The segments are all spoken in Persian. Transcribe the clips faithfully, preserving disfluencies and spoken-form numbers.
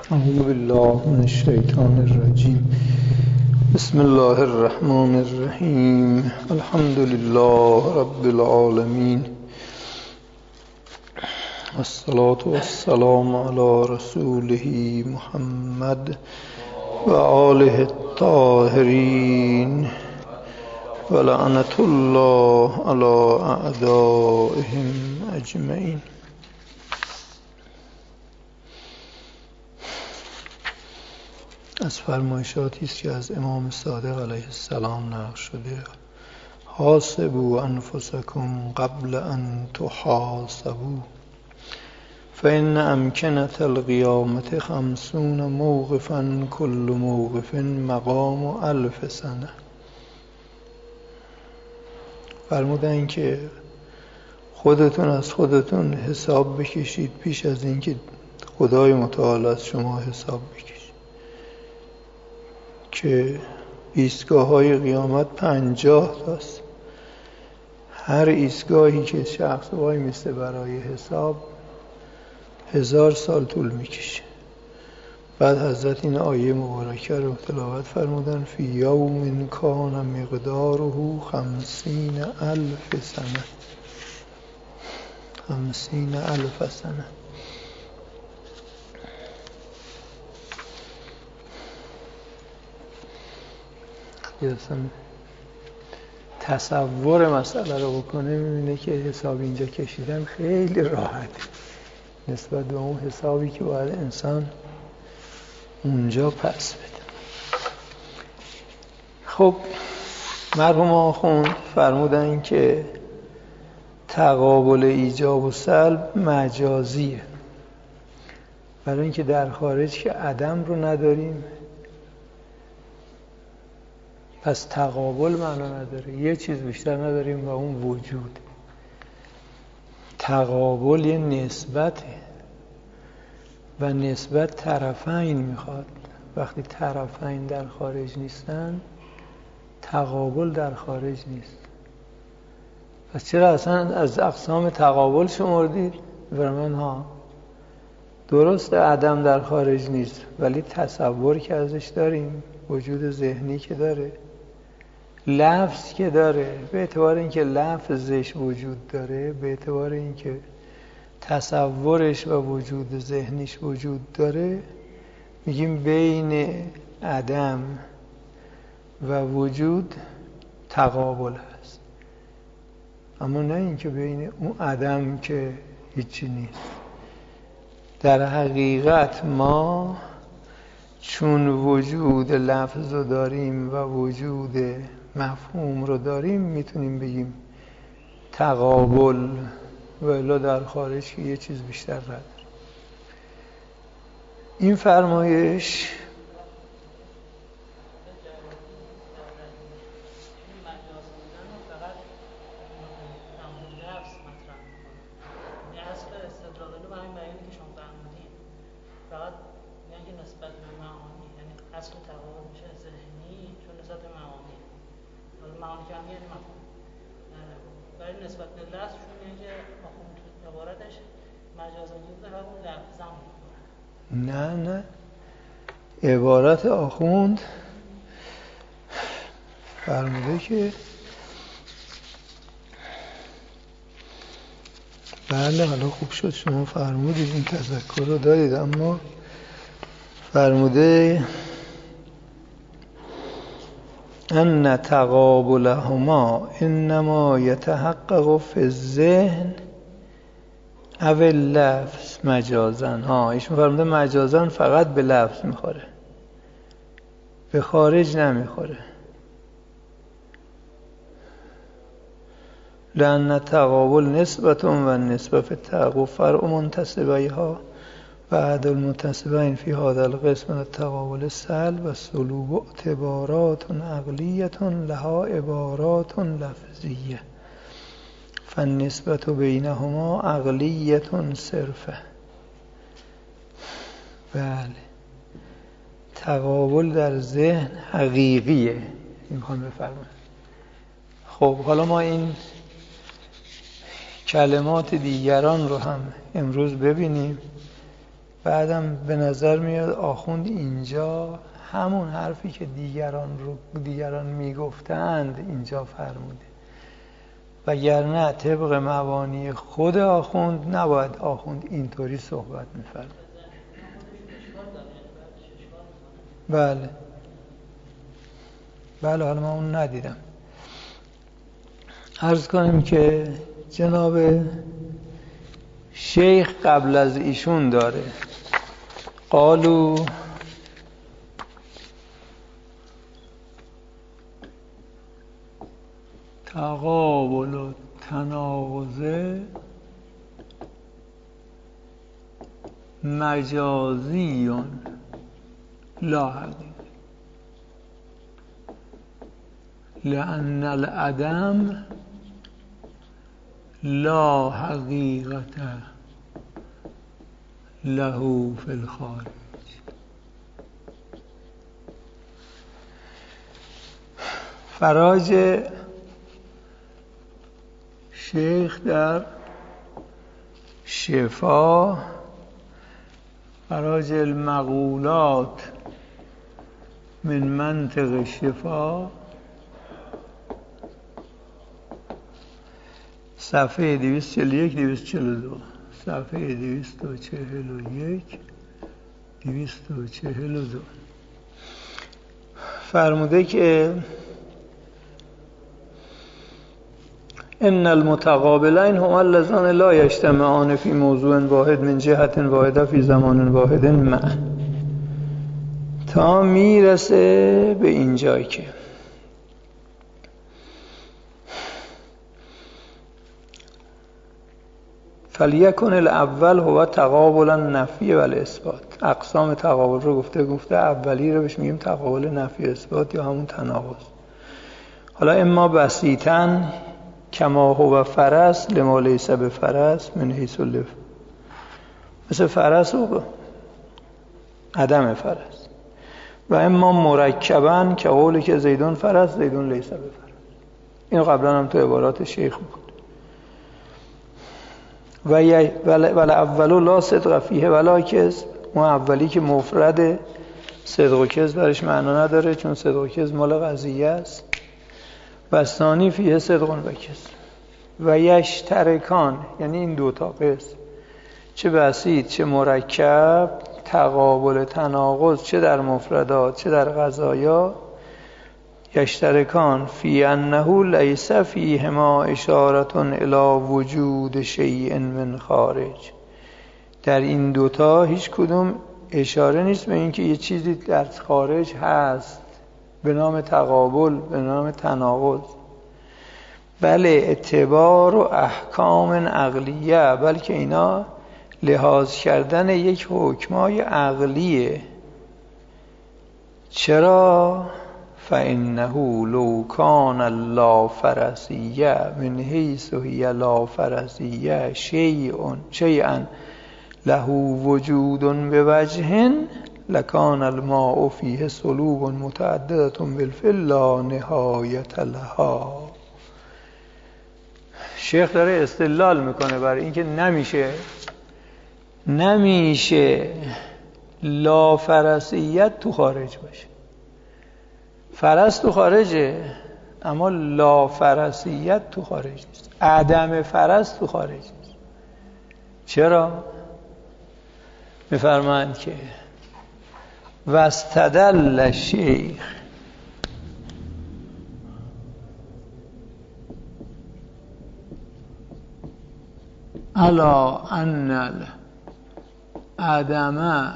اعوذ بالله من الشیطان الرجیم. بسم الله الرحمن الرحیم. الحمد لله رب العالمین، والصلاة والسلام علی رسوله محمد و آله الطاهرین و لعنة الله علی اعدائهم اجمعین. از فرمایشاتی است که از امام صادق علیه السلام نقل شده: حاسبوا انفسکم قبل ان تحاسبوا فإن امکنة القیامة خمسون موقفا كل موقف مقام الف سنه. فرمودن که خودتون از خودتون حساب بکشید پیش از اینکه خدای متعال از شما حساب بکشید، که ایستگاه های قیامت پنجاه تاست. هر ایستگاهی که شخص وای میسته برای حساب هزار سال طول میکشه. بعد حضرت این آیه مبارکه رو تلاوت فرمودن: فی یوم کان مقداره خمسین الف سنه. خمسین الف سنه. اصلا تصور مسئله رو بکنه میبینه که حساب اینجا کشیدن خیلی راحت نسبت به اون حسابی که باید انسان اونجا پس بده. خب مرحوم آخوند فرمودن که تقابل ایجاب و سلب مجازیه، برای اینکه در خارج که عدم رو نداریم، پس تقابل معنا نداره. یه چیز بیشتر نداریم و اون وجود. تقابل یه نسبته و نسبت طرفین میخواد. وقتی طرفین در خارج نیستن تقابل در خارج نیست. پس چرا اصلا از اقسام تقابل شمردید؟ برمن ها درست عدم در خارج نیست، ولی تصور که ازش داریم، وجود ذهنی که داره، لفظ که داره، به اعتبار اینکه لفظش وجود داره، به اعتبار اینکه تصورش و وجود ذهنیش وجود داره، میگیم بین عدم و وجود تقابل هست. اما نه اینکه بین اون عدم که هیچی نیست. در حقیقت ما چون وجود لفظ رو داریم و وجود مفهوم رو داریم میتونیم بگیم تقابل، و الا در خارج که یه چیز بیشتر نداره. این فرمایش نه نه عبارت آخوند فرموده که بله، حالا خوب شد شما فرمودید، این تذکر رو دارید، اما فرموده ان تقابلهما انما یتحقق فی الذهن او لفظ مجازن. ها ایشون فرموده مجازن فقط به لفظ میخوره، به خارج نمیخوره. لأن تقابل نسبتون و نسبت فی التحقق فرع منتسبیها و عدد المنتسبین فی هذا القسم من التقابل سلب و سلوب اعتبارات عقلیت لها عبارات لفظیه فالنسبت بینهما عقلیت صرفه. بله، تقابل در ذهن حقیقیه، این میخوام بفرمایید. خب حالا ما این کلمات دیگران رو هم امروز ببینیم بعدم به نظر میاد آخوند اینجا همون حرفی که دیگران رو دیگران میگفتند اینجا فرموده، وگرنه طبق مبانی خود آخوند نباید آخوند اینطوری صحبت می‌فرمود. بله بله حالا من اون ندیدم. عرض کنیم که جناب شیخ قبل از ایشون داره قالو تقابل و تناقضه مجازیون لا حقیقه لأن العدم لا حقیقت له فی الخارج. فراج شیخ در شفا، فراج المقولات من منطق شفا، صفحه دویست و چهل و یک دویست و چهل و دو، صفحه دویست و چهل و یک دویست و چهل و دو فرموده که ان المتقابلین هما اللذان لا یجتمعان فی موضوع واحد من جهت واحده فی زمان واحد معا، تا میرسه به اینجایی که فلیکن الاول هو تقابل النفی و الاثبات. اقسام تقابل رو گفته گفته اولی رو بهش میگیم تقابل نفی و اثبات یا همون تناقض. حالا اما بسیطاً کما هو فرس لما لیس بفرس من حیث اللف، مثل فرس و عدم فرس. و اما مرکباً که قولی که زیدون فرس زیدون لیس بفرس. اینو قبلا هم تو عبارات شیخ بود. و ولی اولو لا صدق فیه ولا کذب، اون اولی که مفرد صدق و کذب برش معنا نداره چون صدق و کذب مال قضیه است. و ثانی فیه صدق و کذب. و یشترکان یعنی این دوتا قسم چه بسیط چه مرکب، تقابل تناقض چه در مفردات چه در قضایا، یشترکان فی انه لیس فیهما اشارة الی وجود شیء من خارج. در این دوتا هیچ کدوم اشاره نیست به اینکه یه چیزی در خارج هست به نام تقابل به نام تناقض، بله اعتبار و احکام عقلیه، بلکه اینا لحاظ کردن یک حکمای عقلیه. چرا؟ فإنه لو كان لا فرسیه من حیث هی لا فرسیه شیء شیئا له وجود بوجه لکان الماء فیه صلوب متعددة بالفعل لا نهایت لها. شیخ داره استدلال میکنه برای اینکه نمیشه نمیشه لا فرسیت تو خارج باشه. فرس تو خارجه اما لا فرسیت تو خارج نیست، عدم فرس تو خارج نیست. چرا؟ میفرمایند که واستدل شیخ الا ان العدم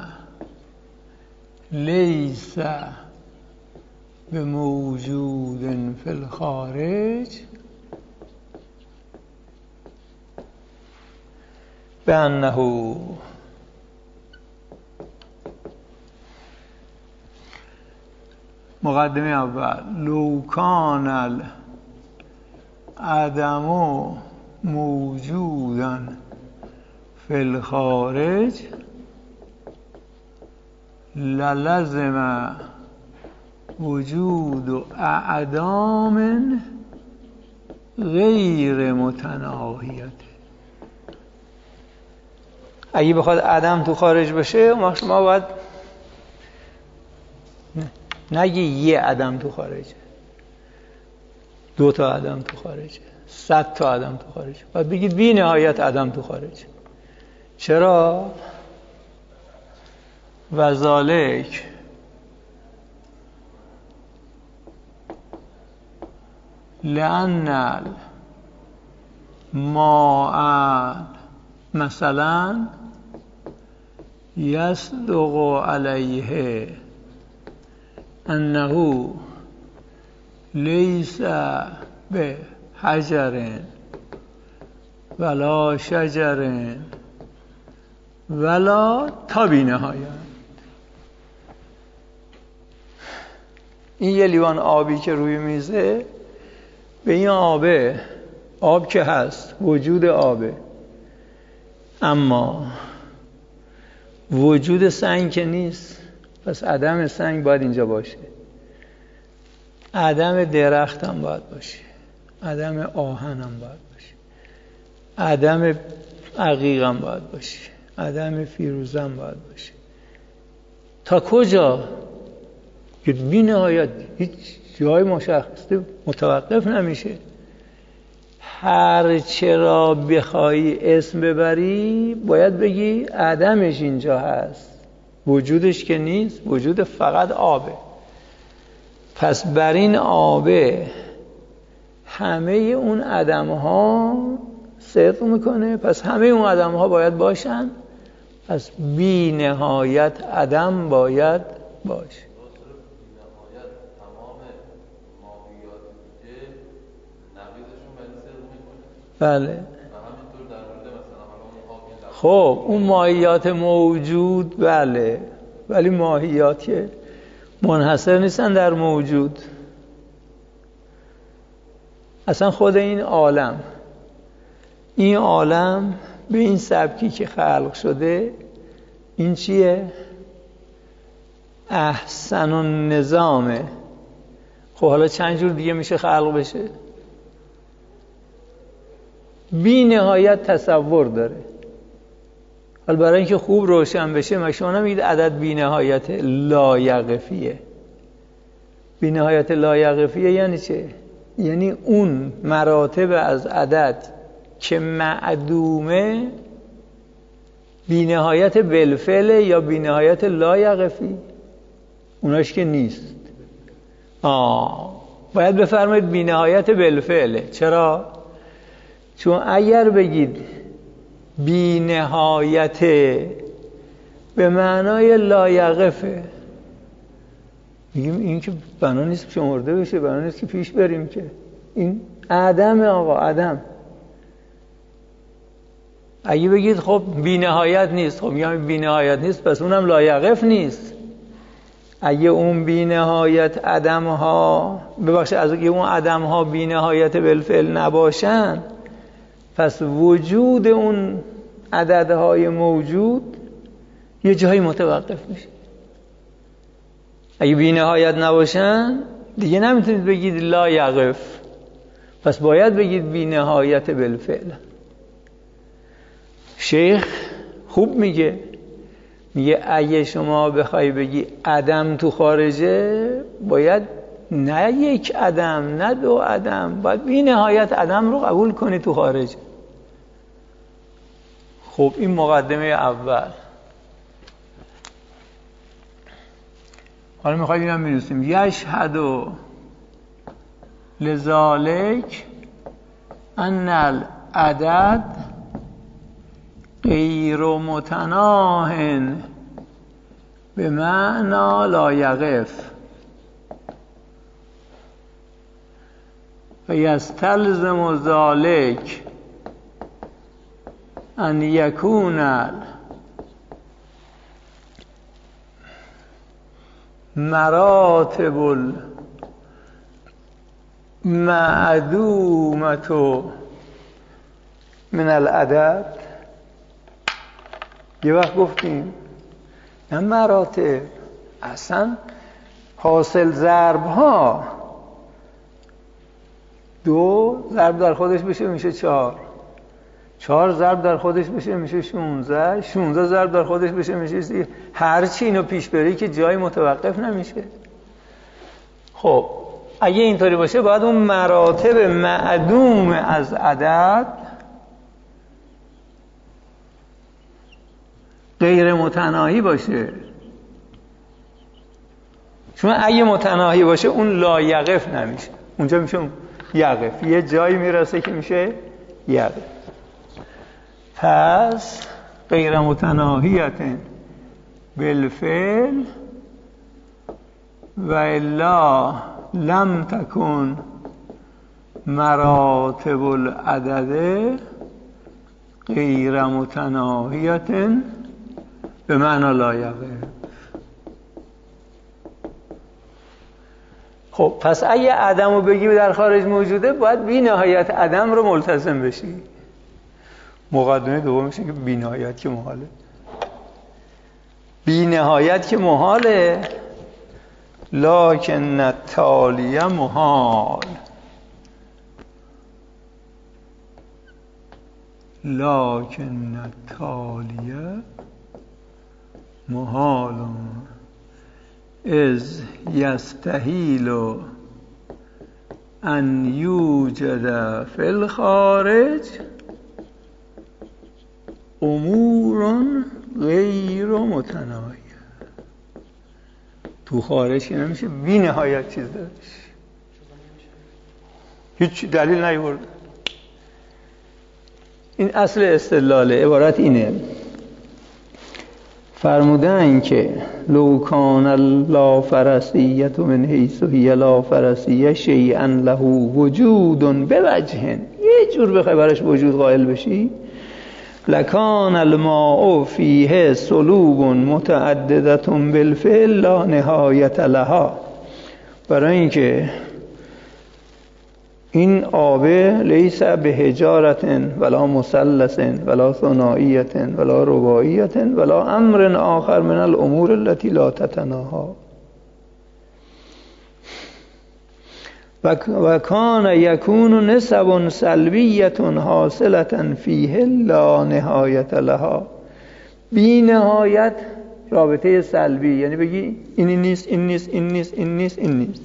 لیس بموجود فی الخارج بأنه مقدمه اول لو کان العدم موجودا فی الخارج للزم وجود اعدام غیر متناهیت. اگه بخواد عدم تو خارج بشه اون وقت ما باید نگی یه عدم تو خارجه، دو تا عدم تو خارجه، صد تا عدم تو خارجه، باید بگید بی نهایت عدم تو خارجه. چرا؟ و ذالک لأن الماء مثلا یصدق علیه انه لیس به حجر ولا شجر ولا تا بی نهایت. این یه لیوان آبی که روی میزه، به این آبه، آب که هست، وجود آبه، اما وجود سنگ که نیست، پس عدم سنگ باید اینجا باشه، عدم درخت هم باید باشه، عدم آهن هم باید باشه، عدم عقیق هم باید باشه، عدم فیروزه هم باید باشه. تا کجا؟ که بی نهایت هیچ جای مشخصه متوقف نمیشه. هر چرا بخوای اسم ببری باید بگی عدمش اینجا هست، وجودش که نیست، وجود فقط آبه. پس بر این آبه همه اون عدم ها صدق میکنه، پس همه اون عدم ها باید باشن، پس بی نهایت عدم باید باشه. بله. خب اون ماهیات موجود بله، ولی ماهیات که منحصر نیستن در موجود. اصلا خود این عالم، این عالم به این سبکی که خلق شده، این چیه؟ احسن النظامه. خب حالا چند جور دیگه میشه خلق بشه؟ بی نهایت تصور داره. حالا برای اینکه خوب روشن بشه، ما شما نمیگید عدد بی نهایت لایقفیه. بی نهایت لایقفیه یعنی چه؟ یعنی اون مراتب از عدد که معدومه بی نهایت بالفعل یا بی نهایت لایقفی، اوناش که نیست. آه باید بفرمایید بی نهایت بالفعله. چرا؟ چون اگر بگید بی نهایت به معنای لایقفه، میگیم این که بنا نیست شمرده بشه، بنا نیست که پیش بریم، که این عدم آقا عدم. اگه بگید خب بی نهایت نیست، خب میگم بی نهایت نیست پس اونم لایقف نیست. اگه اون بی نهایت عدم ها ببخشید از اگه اون عدم ها بی نهایت بالفعل نباشن، پس وجود اون عددهای موجود یه جایی متوقف میشه. اگه بی نهایت نباشن دیگه نمیتونید بگید لا یقف، پس باید بگید بی نهایت بالفعل. شیخ خوب میگه، میگه اگه شما بخوای بگی عدم تو خارجه، باید نه یک عدم نه دو عدم، باید بی نهایت عدم رو قبول کنی تو خارجه. خب این مقدمه اول. حالا میخوایم اینم میرسیم. یشهد لذالک ان العدد غیر متناهٍ به معنی لا یقف و یستلزم ذالک ان یکون مراتب المعدومة من العدد. یه وقت گفتیم نه مراتب، اصلا حاصل ضرب ها دو ضرب در خودش بشه میشه چهار، چهار ضرب در خودش بشه میشه شونزده، شونزده ضرب در خودش بشه میشه سی. هر چی اینو پیش بری که جایی متوقف نمیشه. خب اگه اینطوری باشه باید اون مراتب معدوم از عدد غیر متناهی باشه، چون اگه متناهی باشه اون لا یقف نمیشه، اونجا میشه یقف، یه جایی میرسه که میشه یقف. پس غیر متناهیت بالفعل و الا لم تکن مراتب العدد غیر متناهیت به معنی لا یقف. خب پس اگه عدم رو بگی در خارج موجوده باید بی نهایت عدم رو ملتزم بشی. مقدمه دوم میشه که بی نهایت که محاله. بی نهایت که محاله، لکن التالیه محال، لکن التالیه محال از یستحیل ان یوجد فی الخارج امور غیر متناهیه. تو خارج که نمیشه بی نهایت چیز داشت، هیچ دلیل نیورد. این اصل استدلاله. عبارت اینه، فرمودن که لو کان لا فرسیت من حیث هی لا فرسیه شیئا له وجود بوجه، یه جور بخوای براش وجود قائل بشی، لکان الماء فیه صلوب متعددت بالفعل لا نهایت لها. برای اینکه این آبه لیس به حجارت ولا مثلث ولا ثنائیت ولا رباعیت ولا امر آخر من الامور التي لا تتناهی و کان یکون نسب سلبیت حاصلة فیه لا نهایت لها. بی نهایت رابطه سلبی، یعنی بگی این نیست این نیست این نیست این نیست این نیست.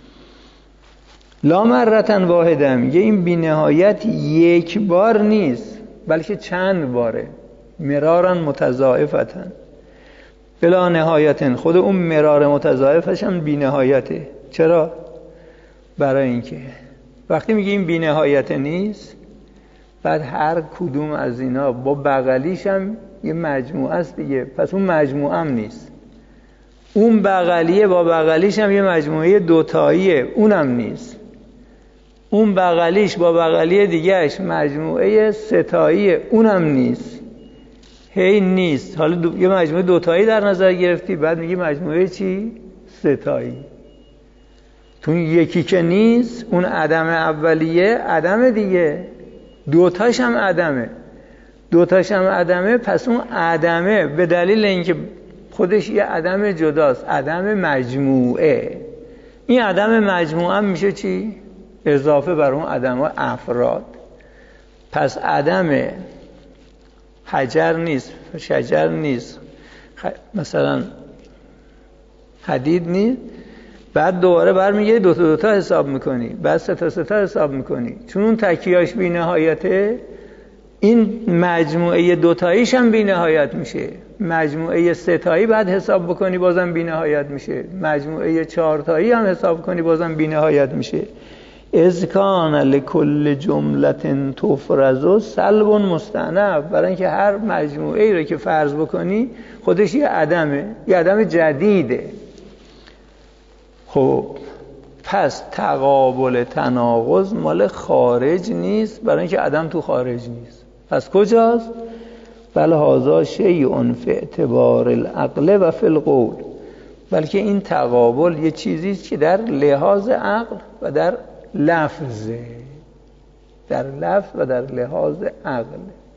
لا مرتن واحده، میگه این بی نهایت یک بار نیست بلکه چند باره، مرارن متضاعفتن بلا نهایتن. خود اون مرار متضاعفش هم بی نهایته. چرا؟ برای اینکه وقتی میگه این بی نهایت نیست، بعد هر کدوم از اینا با بغلیش هم یه مجموعه است دیگه، پس اون مجموعه هم نیست. اون بغلیه با بغلیش هم یه مجموعه دوتاییه، اونم نیست. اون بغلیش با بغلی دیگهش مجموعه ستاییه، اونم نیست. هی نیست. حالا دو... یه مجموعه دوتایی در نظر گرفتی، بعد میگی مجموعه چی؟ ستایی. تو یکی که نیست، اون عدم اولیه عدم دیگه، دوتاش هم عدمه، دوتاش هم عدمه. پس اون عدمه به دلیل اینکه خودش یه عدم جداست، عدم مجموعه. این عدم مجموعه میشه چی؟ اضافه بر اون عدم ها افراد. پس عدم حجر نیست، شجر نیست، خ... مثلا حدید نیست، بعد دوباره برمیگه دو تا دو تا حساب میکنی، بعد سه تا سه تا حساب میکنی. چون اون تکیهاش بی نهایته، این مجموعه دوتاییش هم بی نهایت میشه. مجموعه سه تایی بعد حساب بکنی بازم بی نهایت میشه. مجموعه چهار تایی هم حساب کنی بازم بی نهایت میشه. اذ کان لکل جملة تفرض سلب مستأنف. برای اینکه هر مجموعه ای رو که فرض بکنی خودش یه عدمه، یه عدم جدیده. خب پس تقابل تناقض مال خارج نیست، برای اینکه عدم تو خارج نیست. پس کجاست؟ بل هذا شیء فی اعتبار العقل و فی القول. بلکه این تقابل یه چیزی است که در لحاظ عقل و در لفظه، در لفظ و در لحاظ عقل.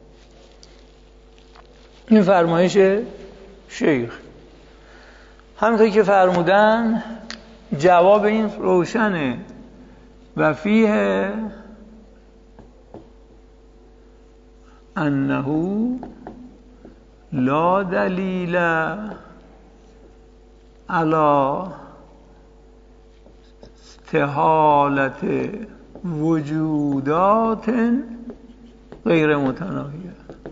این فرمایش شیخ. همونطور که فرمودن جواب این روشنه. و فیه انه لا دلیل علی استحالت وجودات غیر متناهیه.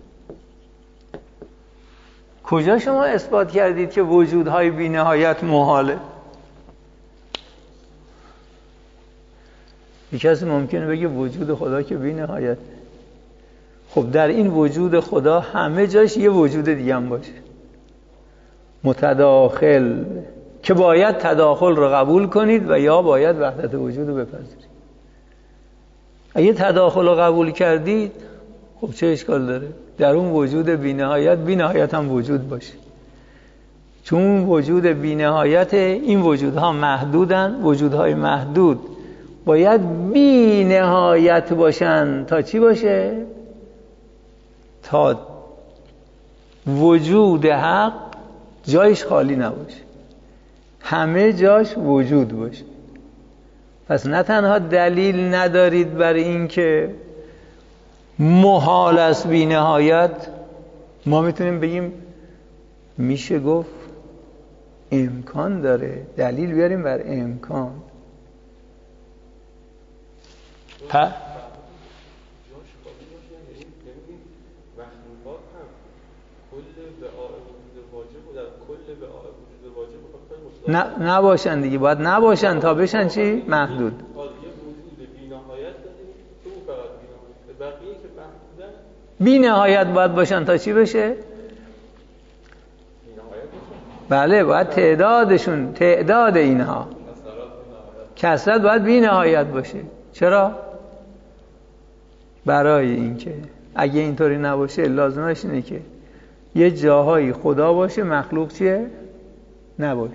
کجا شما اثبات کردید که وجودهای بی نهایت محاله؟ یک کسی ممکنه بگه وجود خدا که بی نهایت. خب در این وجود خدا همه جاش یه وجود دیگه هم باشه متداخل که باید تداخل رو قبول کنید و یا باید وحدت وجود رو بپذیرید. اگه تداخل رو قبول کردید خب چه اشکال داره؟ در اون وجود بی نهایت بی نهایت هم وجود باشه، چون وجود بی نهایت این وجودها محدودن. وجودهای محدود باید بی نهایت باشن تا چی باشه؟ تا وجود حق جایش خالی نباشه، همه جاش وجود باشه. پس نه تنها دلیل ندارید برای این که محال است بی نهایت، ما میتونیم بگیم میشه گفت امکان داره، دلیل بیاریم بر امکان. پ نه نباشن دیگه، باید نباشن تا بشن چی؟ محدود. بی نهایت باید باشن تا چی بشه؟ بله، باید تعدادشون، تعداد اینها کثرت باید بی نهایت باشه. چرا؟ برای اینکه اگه اینطوری نباشه لازمش اینه که یه جاهایی خدا باشه مخلوق چیه؟ نباشه.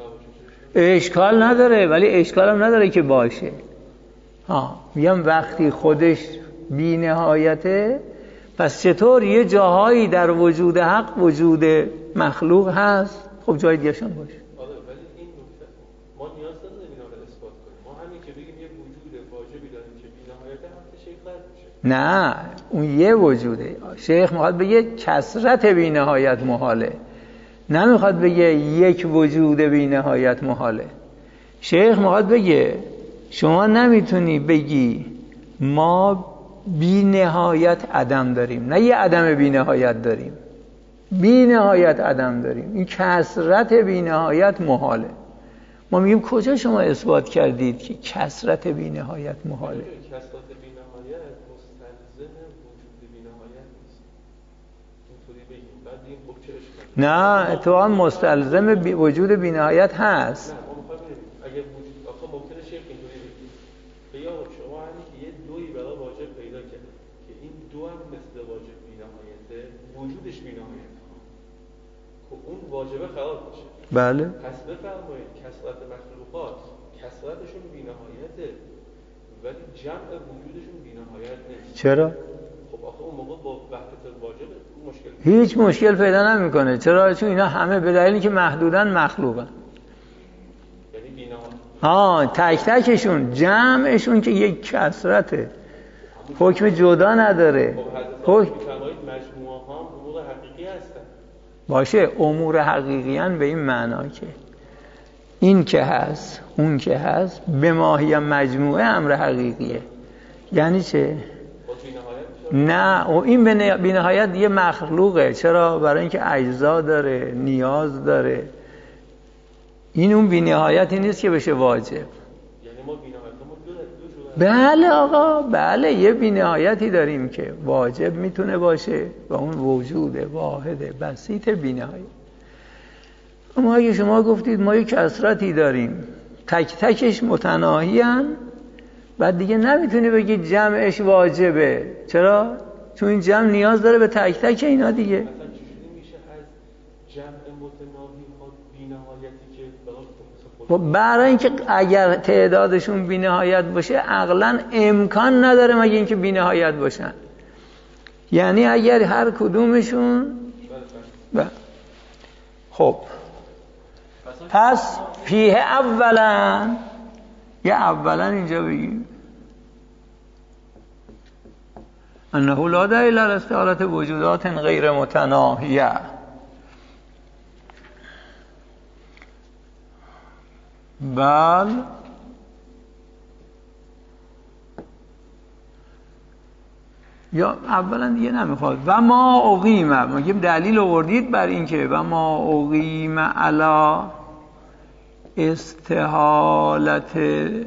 اشکال نداره، ولی اشکال هم نداره که باشه. ها میگم وقتی خودش بی نهایته، پس چطور یه جاهایی در وجود حق وجود مخلوق هست؟ خب جای دیگه شون باشه. آره، ولی این نکته ما نیاز نداریم اینا رو اثبات کنیم. ما همین که بگیم یه وجود واجبی داریم که بی نهایته، هم شیخ میشه. نه، اون یه وجوده. شیخ میخواد بگه کثرت بی نهایت محاله، نمیخواد بگه یک وجود بی نهایت محاله. شیخ میخواد بگه شما نمیتونی بگی ما بی نهایت عدم داریم، نه یه عدم بی نهایت داریم، بی نهایت عدم داریم. این کثرت بی نهایت محاله. ما میگیم کجا شما اثبات کردید که کثرت بی نهایت محاله؟ کثرت بی نهایت مستلزم وجود بی نهایت نیست. اینطوری بگیم بعد این خب چه اشکالی؟ نه، اتفاقا مستلزم بی وجود بی نهایت هست. نه، ما می‌خوایم اگه وجود آخه ممکنه شیخ اینطوری بگیم بیا شما همین که یه دویی برای واجب پیدا کرد که این دو هم مثل واجب بی نهایته، وجودش بی نهایته، خب اون واجبه خراب میشه. بله. پس بفرمایید کثرت مخلوقات کثرتشون بی نهایته، ولی جمع وجودشون بی نهایت نیست. چرا؟ خب آخه اون موقع با وحدت واجب مشکل هیچ مشکل پیدا نمیکنه. چرا؟ چون اینا همه به دلیلی که محدودن مخلوقن. یعنی بی نهایت. ها، تک تکشون، جمعشون که یک کثرته، حکم جدا نداره. خب حضرت میفرمایید مجموعه ها امور حقیقی هستن. باشه، امور حقیقیان به این معنا که این که هست اون که هست به ماهی مجموعه امر حقیقیه. یعنی چه؟ نه، و این بی نهایت یه مخلوقه. چرا؟ برای اینکه اجزا داره، نیاز داره. این اون بی نهایتی نیست که بشه واجب. یعنی ما بی نهایت ما بله آقا، بله، یه بی نهایتی داریم که واجب میتونه باشه و اون وجود واحد بسیط بی نهایت. اما اگه شما گفتید ما یک کثرتی داریم تک تکش متناهی هن، بعد دیگه نمیتونی بگی جمعش واجبه. چرا؟ چون این جمع نیاز داره به تک تک اینا دیگه. اصلا چجوری میشه از جمع متناهی ها بی نهایتی که برای برای اینکه اگر تعدادشون بی نهایت باشه عقلا امکان نداره مگه اینکه بی نهایت باشن. یعنی اگر هر کدومشون ب... خب پس فیه اولا، یه اولا اینجا بگیم انه لا دلیل علی استحالة وجودات غیر متناهیه. بل یا اولا دیگه نمیخواد و ما اقیم، میگیم دلیل آوردید بر این که و ما اقیم علی استحالت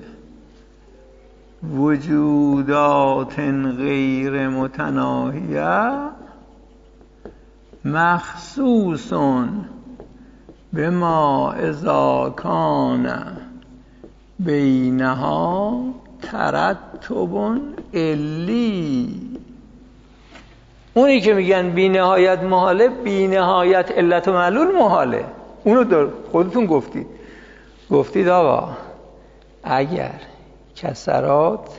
وجودات غیر متناهیه مخصوص به ما اذا کان بینها ترتب علی. اونی که میگن بی نهایت محاله، بی نهایت علت و معلول محاله. اونو در خودتون گفتید گفتید آقا اگر کسرات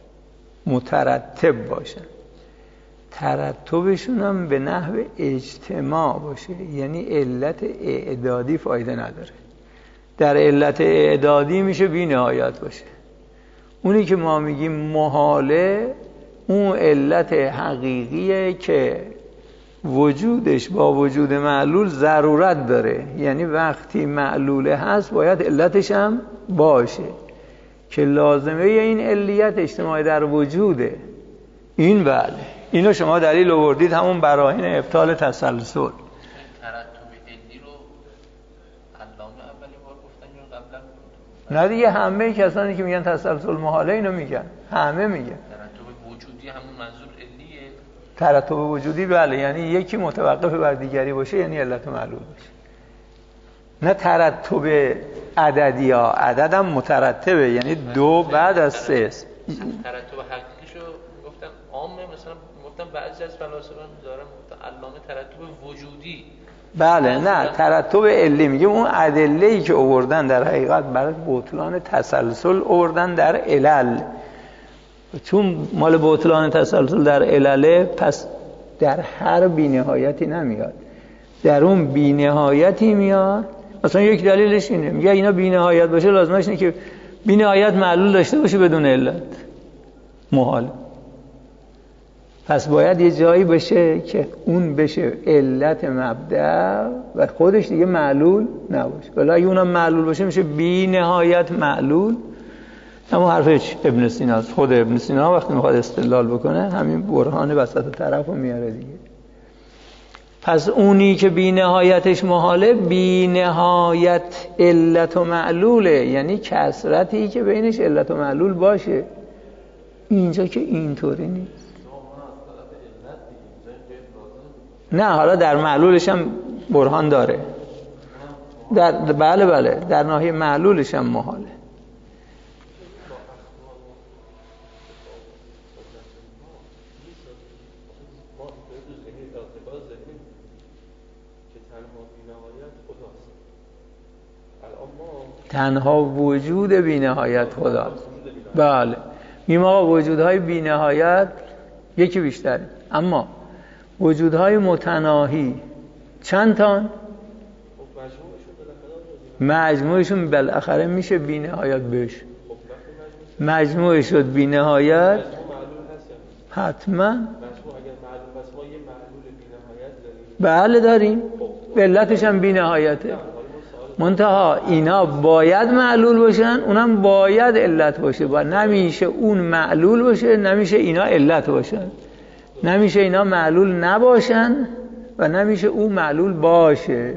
مترتب باشن، ترتبشون هم به نحو اجتماع باشه، یعنی علت اعدادی فایده نداره. در علت اعدادی میشه بی نهایت باشه. اونی که ما میگیم محاله، اون علت حقیقیه که وجودش با وجود معلول ضرورت داره، یعنی وقتی معلوله هست باید علتش هم باشه که لازمه این علیت اجتماعی در وجوده. این بله، اینو شما دلیل آوردید، همون براهین ابطال تسلسل. ترتب علی رو علامه اولین بار گفتن یا قبلا؟ نه دیگه، همه کسانی که میگن تسلسل محاله اینو میگن، همه میگن ترتب وجودی همون منظور علیه. ترتب وجودی بله، یعنی یکی متوقف بر دیگری باشه یعنی علت معلول باشه. نه ترتب عددی ها، عدد هم مترتبه یعنی دو بعد از سه است. ترتب حقیقیشو گفتم عامه، مثلا گفتم بعضی از فلاسفه‌ها دارن گفتن علامه ترتب وجودی. بله نه، ترتب علی میگه اون ادله‌ای که آوردن در حقیقت برای بطلان تسلسل آوردن در علل، چون مال بطلان تسلسل در علله، پس در هر بی‌نهایتی نمیاد، در اون بی‌نهایتی میاد. مثلا یک دلیلش اینه، میگه اینا بی‌نهایت باشه لازمش اینه که بی‌نهایت معلول داشته باشه بدون علت، محال. پس باید یه جایی بشه که اون بشه علت مبدأ و خودش دیگه معلول نباشه. ولی اگه اونم معلول باشه میشه بی‌نهایت معلول. اما حرفش ابن سینا است. خود ابن سینا وقتی میخواد استدلال بکنه همین برهان وسط طرف رو میاره دیگه. پس اونی که بی نهایتش محاله، بی نهایت علت و معلوله، یعنی کثرتی که بینش علت و معلول باشه. اینجا که اینطوری نیست. نه، حالا در معلولش هم برهان داره. در بله بله در ناحیه معلولش هم محاله. تنها وجود بی‌نهایت خداست. بله، میگیم آقا وجودهای بی‌نهایت یکی بیشتره، اما وجودهای متناهی چند تان؟ مجموعشون بالاخره میشه بی‌نهایت بشه. مجموعش شد بی‌نهایت حتما. بله داریم، علتش هم بی‌نهایته. منتها اینا باید معلول باشن، اونم باید علت باشه. با نمیشه اون معلول باشه، نمیشه اینا علت باشن. نمیشه اینا معلول نباشن و نمیشه اون معلول باشه.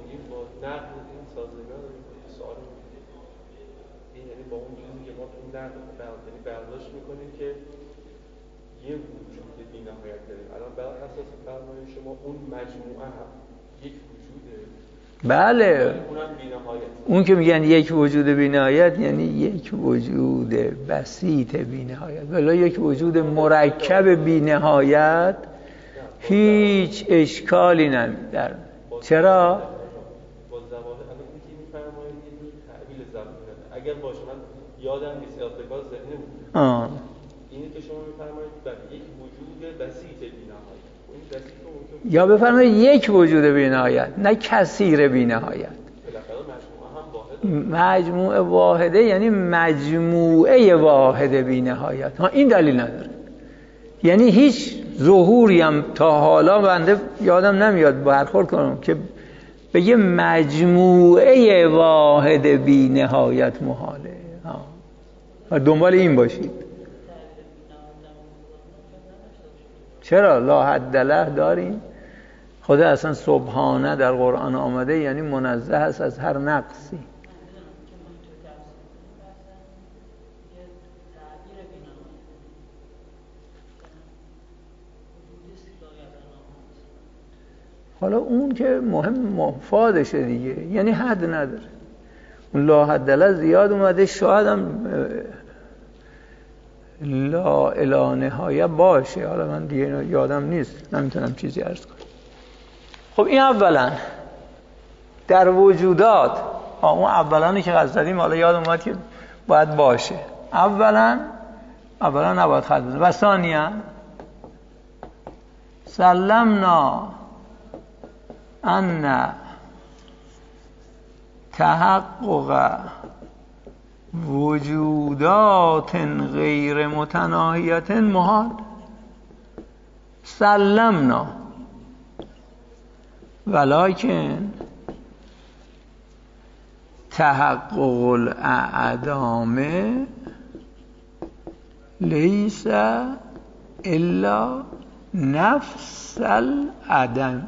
یه وجود بی‌نهایت داریم. الان بر اساس فرمایش شما اون مجموعه هم یک وجوده. بله، اون که میگن یک وجود بی‌نهایت یعنی یک وجود بسیط بی‌نهایت. ولی یک وجود مرکب بی‌نهایت هیچ اشکالی نمی‌داره. چرا؟ با زبان الان این که می‌فرمایید یه جور تعبیل زبانی. اگر باشه من یادم نیست ارتباط ذهنی بود. آه. اینه که شما می‌فرمایید بر یک وجود بسیط بی‌نهایت. این بسیط رو ممکن یا بفرمایید یک وجود بی‌نهایت، نه کثیر بی‌نهایت. مجموعه واحده یعنی مجموعه واحده بی‌نهایت. ها این دلیل نداره. یعنی هیچ ظهوری هم تا حالا بنده یادم نمیاد برخورد کنم که به یه مجموعه واحد بی نهایت محاله. ها. دنبال این باشید. چرا؟ لا حد له داریم. خدا اصلا سبحانه در قرآن آمده یعنی منزه است از هر نقصی. حالا اون که مهم مفادشه دیگه، یعنی حد نداره. اون لا حد له زیاد اومده، شاید هم لا اله نهایه باشه. حالا من دیگه یادم نیست، نمیتونم چیزی عرض کنم. خب این اولا در وجودات، اون اولانی که قصد دادیم حالا یاد اومد که باید باشه. اولا اولا نباید خط بزنیم. و ثانیا سلمنا ان تحقق وجودات غیر متناهیت محال. سلمنا ولکن تحقق الاعدام لیس الا نفس العدم.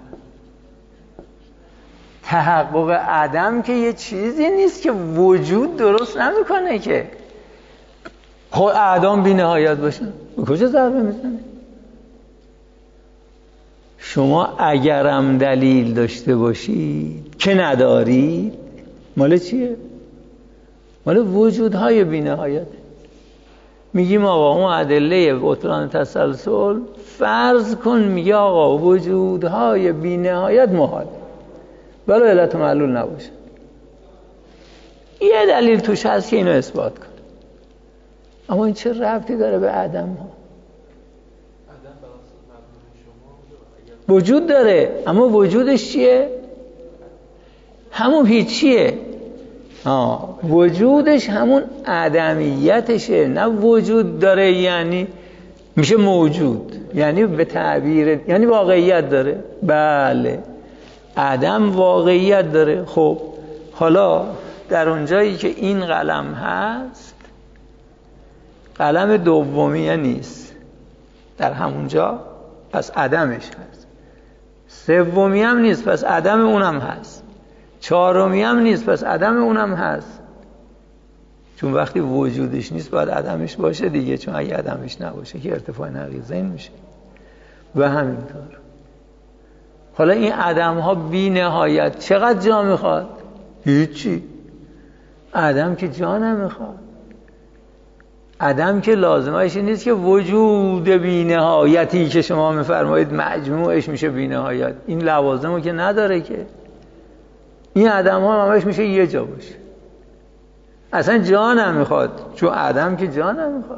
تحقق عدم که یه چیزی نیست که وجود درست نمیکنه که. خب اعدام بی نهایت باشن، به کجا ضربه میزنه؟ شما اگرم دلیل داشته باشید که ندارید، مال چیه؟ مال وجودهای بی نهایت. میگیم آقا اون ادله بطلان تسلسل فرض کن، میگه آقا وجودهای بی نهایت محال ولی علت و معلول نباشه. یه دلیل توش هست که اینو اثبات کن. اما این چه ربطی داره به عدم ها؟ وجود داره اما وجودش چیه؟ همون هیچیه. آه. وجودش همون عدمیتشه، نه وجود داره یعنی میشه موجود، یعنی به تعبیر یعنی واقعیت داره. بله عدم واقعیت داره. خب حالا در اونجایی که این قلم هست، قلم دومیه نیست در همونجا، پس عدمش هست. سومی هم نیست، پس عدم اونم هست. چهارمی هم نیست، پس عدم اونم هست. چون وقتی وجودش نیست باید عدمش باشه دیگه، چون اگه عدمش نباشه که ارتفاع نقیضین میشه. و همینطور حالا این عدم ها بی نهایت چقدر جا میخواد؟ هیچی. عدم که جا نمیخواد. عدم که لازمش نیست که وجود بی نهایتی که شما میفرمایید مجموعش میشه بی نهایت. این لوازمو که نداره که. این عدم ها همش میشه یه جا باشه. اصلا جا نمیخواد، چون عدم که جا نمیخواد.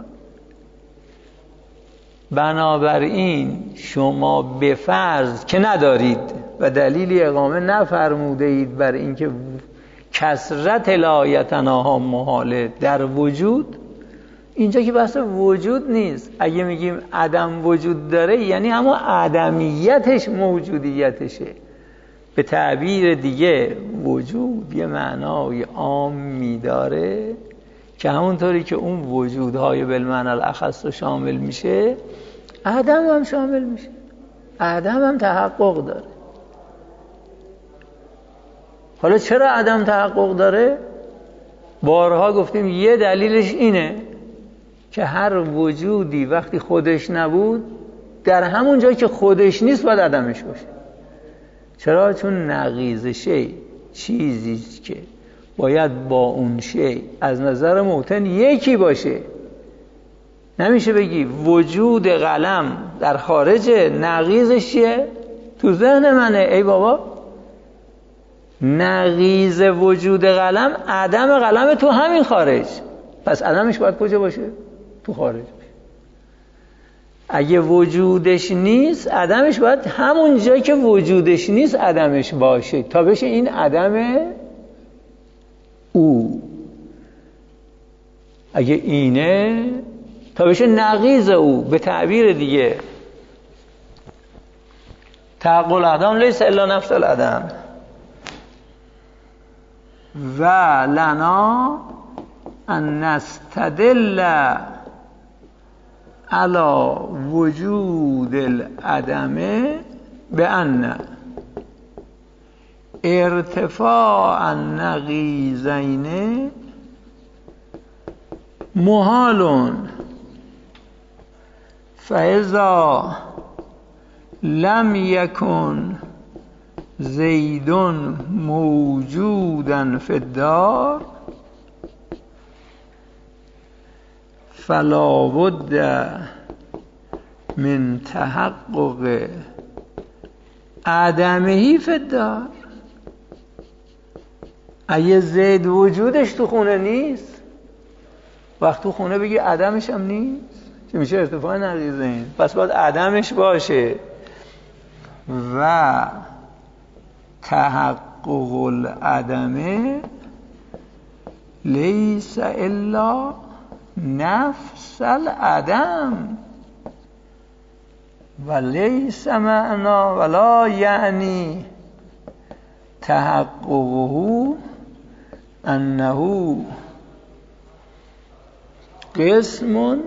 بنابراین شما به فرض که ندارید و دلیلی اقامه نفرموده اید بر اینکه کثرت لایتناها محاله در وجود، اینجا که بحث وجود نیست. اگه میگیم عدم وجود داره یعنی همون عدمیتش موجودیتشه. به تعبیر دیگه وجود یه معنای عامی داره که همونطوری که اون وجودهای بالمعنی الاخص رو شامل میشه، عدم هم شامل میشه. عدم هم تحقق داره. حالا چرا عدم تحقق داره؟ بارها گفتیم یه دلیلش اینه که هر وجودی وقتی خودش نبود، در همون جایی که خودش نیست باید عدمش باشه. چرا؟ چون نقیض شی چیزی که باید با اون شی از نظر موتن یکی باشه. نمیشه بگی وجود قلم در خارج، نقیضش چیه؟ تو ذهن منه. ای بابا، نقیض وجود قلم عدم قلم تو همین خارج. پس عدمش باید کجا باشه؟ تو خارج. اگه وجودش نیست، عدمش باید همون جایی که وجودش نیست عدمش باشه تا بشه این عدم او. اگه اینه تا بشه نقیض او. به تعبیر دیگه تحقق العدم لیس الا نفس العدم و لنا ان نستدل علی وجود العدم بأن ارتفاع النقیضین محال فاذا لم یکن زید موجودا فی الدار فلا بد من تحقق عدمه فی الدار. اگه زید وجودش تو خونه نیست، وقت تو خونه بگی عدمش هم نیست که میشه ارتفاع نقیضین، پس باید عدمش باشه. و تحقق العدم لیس الا نفس العدم و لیس معنا ولا یعنی تحققه انه قسم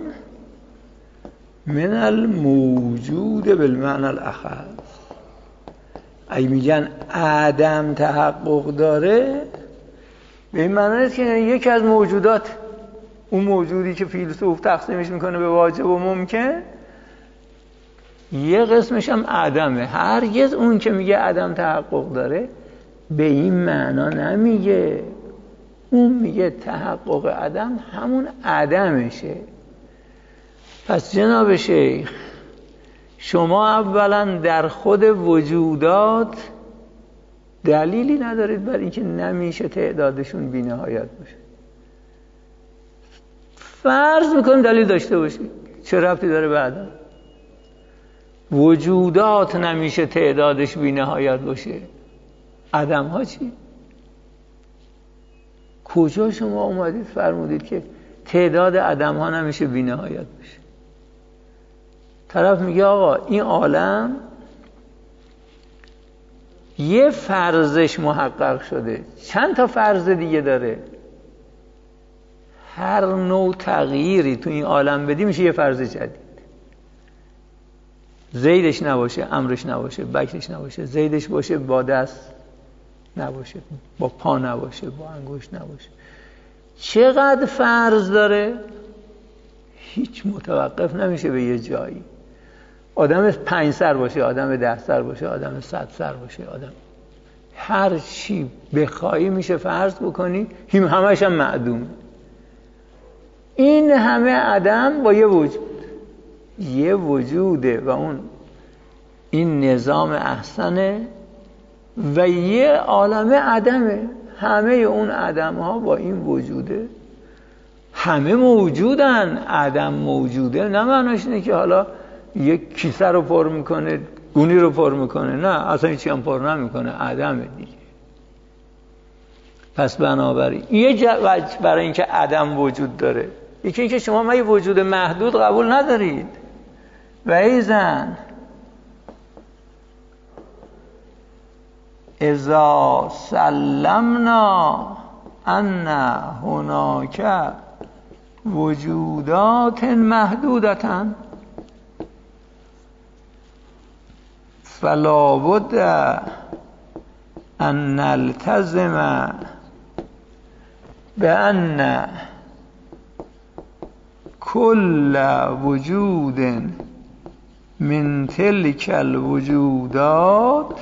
من الموجود بالمعنى الاخر. اگه میگن عدم تحقق داره به این معنی است که یکی از موجودات، اون موجودی که فیلسوف تقسیمش میکنه به واجب و ممکن، یه قسمش هم عدمه. هرگز اون که میگه عدم تحقق داره به این معنا نمیگه. اون میگه تحقق عدم همون عدمشه. پس جناب شیخ شما اولا در خود وجودات دلیلی ندارید بر اینکه نمیشه تعدادشون بی نهایت باشه. فرض میکنیم دلیل داشته باشید، چه ربطی داره به عدم؟ وجودات نمیشه تعدادش بی نهایت باشه، عدم ها چی؟ کجا شما اومدید فرمودید که تعداد عدم ها نمیشه بی نهایت باشه؟ طرف میگه آقا این عالم یه فرضش محقق شده، چند تا فرض دیگه داره. هر نوع تغییری تو این عالم بدی میشه یه فرض جدید. زیدش نباشه، امرش نباشه، بکرش نباشه، زیدش باشه با دست نباشه، با پا نباشه، با انگشت نباشه. چقدر فرض داره؟ هیچ متوقف نمیشه به یه جایی. آدم پنج سر باشه، آدم ده سر باشه، آدم صد سر باشه، آدم هر چی بخوایی میشه فرض بکنی، هم همش هم معدومه. این همه عدم با یه وجود، یه وجوده و اون این نظام احسنه و یه عالم عدمه. همه اون عدم ها با این وجوده، همه موجودن. عدم موجوده نه معناش اینه که حالا یک کیسه رو پر میکنه، گونی رو پر میکنه، نه اصلا هیچی هم پر نمیکنه، عدمه دیگه. پس بنابراین یه وجه برای اینکه عدم وجود داره، یکی اینکه شما ما یه وجود محدود قبول ندارید. و ایزن اذا سلمنا ان هناک وجودات محدودتا فلا بد ان نلتزم بان كل وجود من تلك الوجودات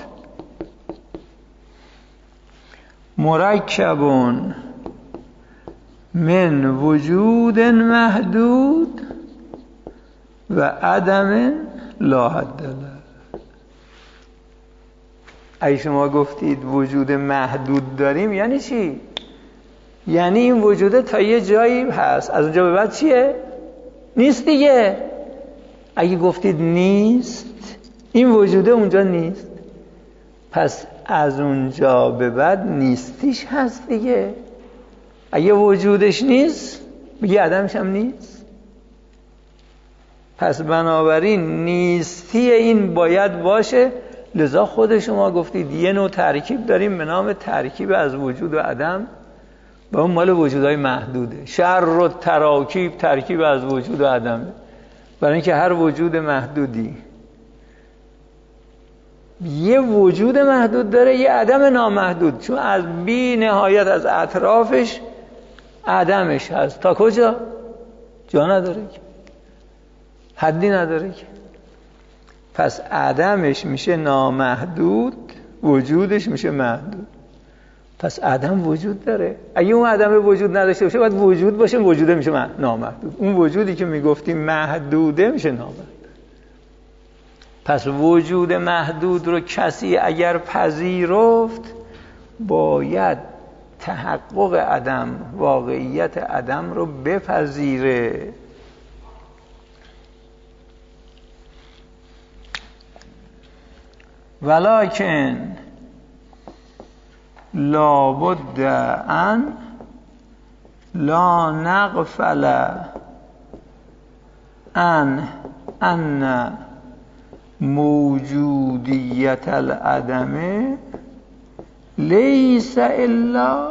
مرکب من وجود محدود و عدم لا حد له. اگه شما گفتید وجود محدود داریم یعنی چی؟ یعنی این وجود تا یه جایی هست، از اونجا به بعد چیه؟ نیست دیگه. اگه گفتید نیست، این وجوده اونجا نیست، پس از اونجا به بعد نیستیش هست دیگه. اگه وجودش نیست میگه عدمش هم نیست. پس بنابراین نیستی این باید باشه لذا خود شما گفتید یه نوع ترکیب داریم به نام ترکیب از وجود و عدم و اون مال وجودهای محدوده. شر و تراکیب ترکیب از وجود و عدمه، برای اینکه هر وجود محدودی یه وجود محدود داره، یه عدم نامحدود، چون از بی نهایت از اطرافش عدمش هست تا کجا؟ جا نداره که، حدی نداره که. پس عدمش میشه نامحدود، وجودش میشه محدود. پس عدم وجود داره. اگه اون عدم وجود نداشته باشه باید وجود باشه، وجوده میشه نامحدود. اون وجودی که میگفتیم محدوده میشه نامحدود. پس وجود محدود رو کسی اگر پذیرفت باید تحقق عدم، واقعیت عدم رو بپذیره. ولکن لابد ان لا نغفل ان ان موجودیت العدم لیس الا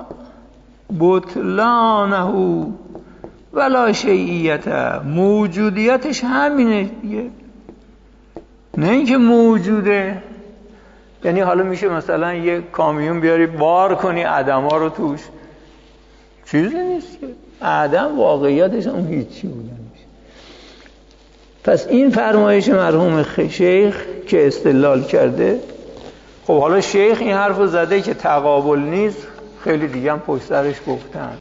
بطلانه ولا شیعیت. موجودیتش همینه دیگه، نه اینکه موجوده. یعنی حالا میشه مثلا یه کامیون بیاری بار کنی عدم ها رو توش، چیزی نیست که عدم واقعیتش اون هیچی بوده میشه. پس این فرمایش مرحوم شیخ که استدلال کرده، خب حالا شیخ این حرف رو زده که تقابل نیست، خیلی دیگه هم پشت سرش گفتن.